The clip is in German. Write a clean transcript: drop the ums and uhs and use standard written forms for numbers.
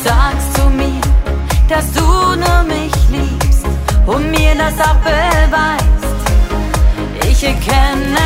sagst zu mir, dass du nur mich liebst und mir das auch beweist. Ich erkenne